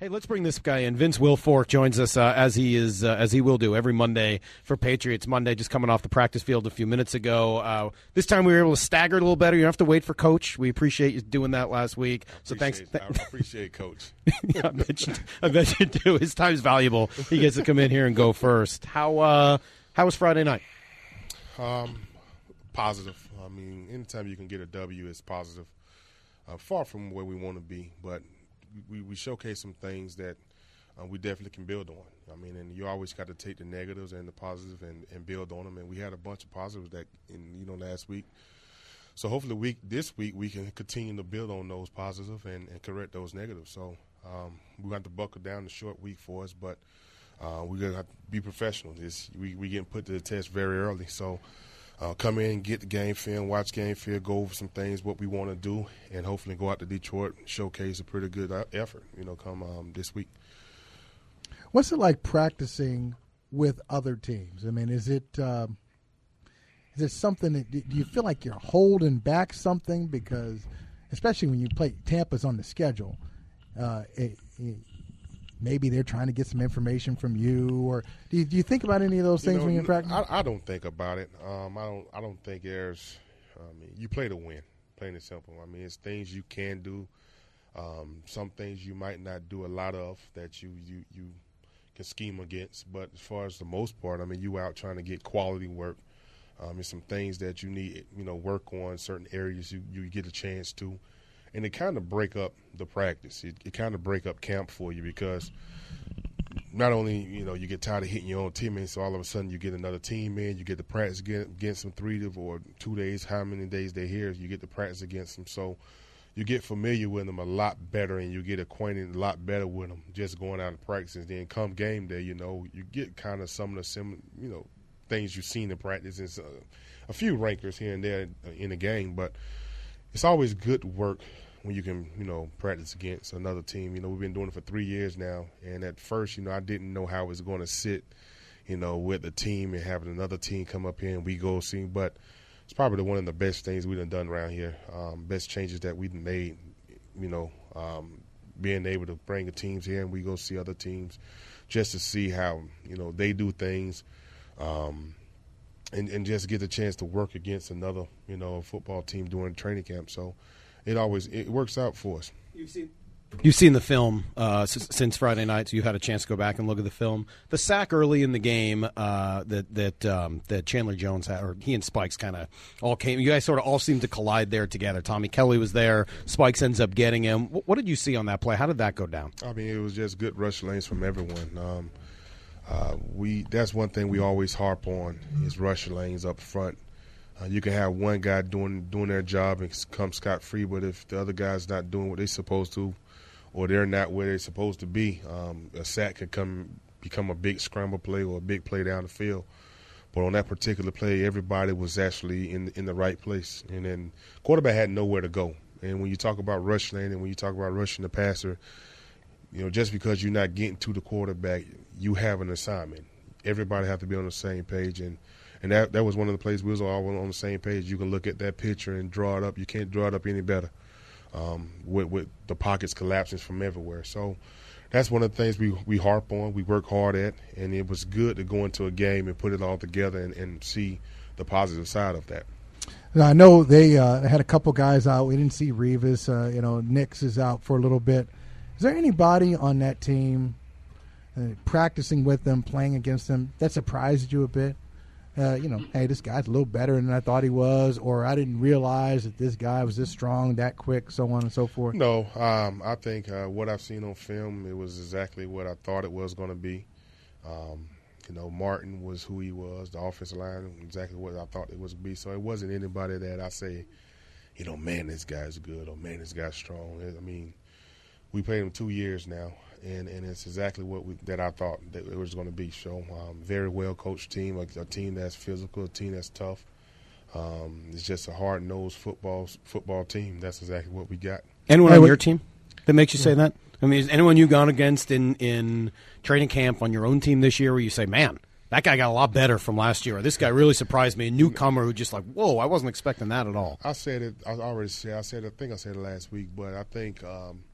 Hey, let's bring this guy in. Vince Wilfork joins us as he will do every Monday for Patriots Monday. Just coming off the practice field a few minutes ago. This time we were able to stagger it a little better. You don't have to wait for Coach. We appreciate you doing that last week. So thanks. I appreciate Coach. Yeah, I bet you do. His time's valuable. He gets to come in here and go first. How was Friday night? Positive. I mean, anytime you can get a W, it's positive. Far from where we want to be, but we showcase some things that we definitely can build on. I mean, and you always got to take the negatives and the positives and build on them. And we had a bunch of positives that last week. So hopefully this week we can continue to build on those positives and correct those negatives. So we got to buckle down the short week for us, but we're going to have to be professional. We getting put to the test very early. So come in, get the game film, watch game film, go over some things, what we want to do, and hopefully go out to Detroit and showcase a pretty good effort, come this week. What's it like practicing with other teams? I mean, is it something that do you feel like you're holding back something? Because especially when you play Tampa's on the schedule, maybe they're trying to get some information from you, or do you think about any of those things when you're practicing? I don't think about it. I don't think there's. You play to win, plain and simple. I mean, it's things you can do. Some things you might not do a lot of that you can scheme against. But as far as the most part, I mean, you out trying to get quality work. There's some things that you need, work on, certain areas you get a chance to. And it kind of break up the practice. It kind of break up camp for you because not only, you get tired of hitting your own teammates, so all of a sudden you get another team in, you get to practice against them 3 or 2 days, how many days they're here, you get to practice against them. So you get familiar with them a lot better and you get acquainted a lot better with them just going out and practicing. Then come game day, you get kind of some of the similar, things you've seen in practice. It's a few rankers here and there in the game, but it's always good work when you can, practice against another team. We've been doing it for 3 years now, and at first, I didn't know how it was going to sit, with the team and having another team come up here and we go see. But it's probably one of the best things we've done around here, best changes that we've made, being able to bring the teams here and we go see other teams just to see how, they do things. And just get a chance to work against another, football team during training camp. So it works out for us. You've seen the film since Friday night, so you had a chance to go back and look at the film. The sack early in the game that Chandler Jones had, or he and Spikes kind of all came. You guys sort of all seemed to collide there together. Tommy Kelly was there. Spikes ends up getting him. What did you see on that play? How did that go down? I mean, it was just good rush lanes from everyone. That's one thing we always harp on is rush lanes up front. You can have one guy doing their job and come scot-free, but if the other guy's not doing what they're supposed to or they're not where they're supposed to be, a sack could become a big scramble play or a big play down the field. But on that particular play, everybody was actually in the right place. And then quarterback had nowhere to go. And when you talk about rush lane and when you talk about rushing the passer, just because you're not getting to the quarterback, you have an assignment. Everybody have to be on the same page, and that was one of the places we was all on the same page. You can look at that picture and draw it up. You can't draw it up any better with the pockets collapsing from everywhere. So that's one of the things we harp on, we work hard at, and it was good to go into a game and put it all together and see the positive side of that. Now, I know they had a couple guys out. We didn't see Revis. Nix is out for a little bit. Is there anybody on that team practicing with them, playing against them, that surprised you a bit? Hey, this guy's a little better than I thought he was, or I didn't realize that this guy was this strong, that quick, so on and so forth. No, I think what I've seen on film, it was exactly what I thought it was going to be. Martin was who he was, the offensive line, exactly what I thought it was going to be. So it wasn't anybody that I say, man, this guy's good, or man, this guy's strong. I mean, we played him 2 years now, and it's exactly that I thought that it was going to be. So very well coached team, a team that's physical, a team that's tough. It's just a hard-nosed football team. That's exactly what we got. Anyone on your team that makes you say that? I mean, is anyone you've gone against in training camp on your own team this year where you say, man, that guy got a lot better from last year, or this guy really surprised me, a newcomer who just like, whoa, I wasn't expecting that at all? I said it. I think I said it last week, but I think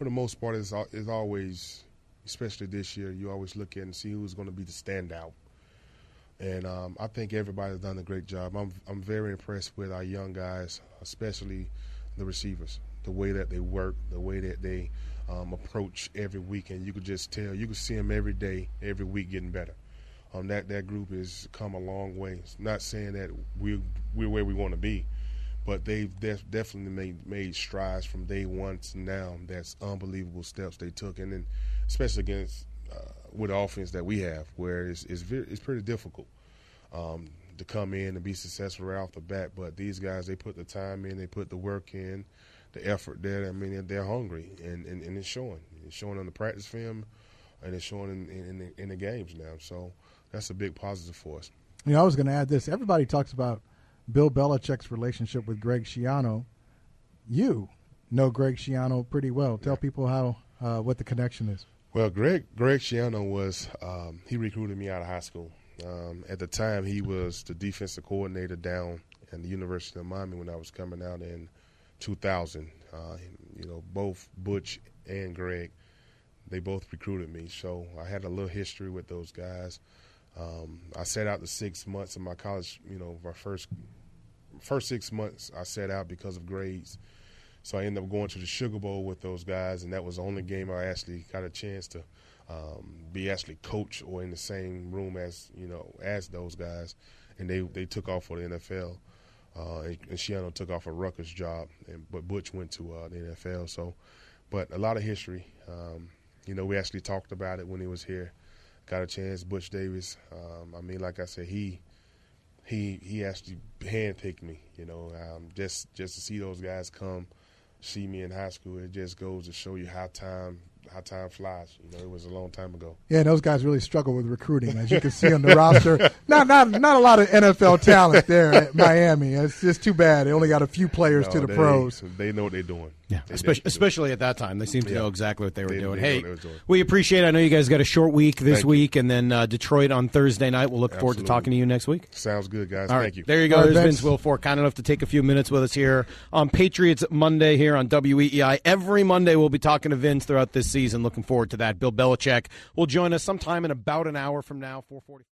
for the most part, it's always, especially this year, you always look at and see who's going to be the standout. And I think everybody's done a great job. I'm very impressed with our young guys, especially the receivers, the way that they work, the way that they approach every week. And you could just tell, you could see them every day, every week getting better. That group has come a long way. It's not saying that we're where we want to be, but they've definitely made strides from day one to now. That's unbelievable steps they took, and then especially against with the offense that we have, where it's pretty difficult to come in and be successful right off the bat. But these guys, they put the time in, they put the work in, the effort there. I mean, they're hungry, and it's showing. It's showing on the practice film, and it's showing in the games now. So that's a big positive for us. You know, I was going to add this. Everybody talks about Bill Belichick's relationship with Greg Schiano. You know Greg Schiano pretty well. Tell people how what the connection is. Well, Greg Schiano was he recruited me out of high school. At the time, he was the defensive coordinator down at the University of Miami when I was coming out in 2000. You know, both Butch and Greg, they both recruited me. So I had a little history with those guys. I sat out the 6 months of my college, you know, my first 6 months I sat out because of grades. So I ended up going to the Sugar Bowl with those guys, and that was the only game I actually got a chance to be actually coach or in the same room as those guys. And they took off for the NFL. And Schiano took off a Rutgers job, but Butch went to the NFL. So, but a lot of history. You know, we actually talked about it when he was here. Got a chance. Butch Davis. I mean, like I said, he actually handpicked me. You know, just to see those guys come, see me in high school, it just goes to show you how time flies. You know, it was a long time ago. Yeah, those guys really struggle with recruiting, as you can see on the roster. Not a lot of NFL talent there at Miami. It's just too bad. They only got a few players to the pros. They know what they're doing. Yeah, especially at that time. They seem to know exactly what they were doing. Hey, we appreciate it. I know you guys got a short week this week, and then Detroit on Thursday night. We'll look forward to talking to you next week. Sounds good, guys. All right. Thank you. There you go. There's Vince Wilfork, kind enough to take a few minutes with us here on Patriots Monday here on WEEI. Every Monday we'll be talking to Vince throughout this season. Looking forward to that. Bill Belichick will join us sometime in about an hour from now, 4:40.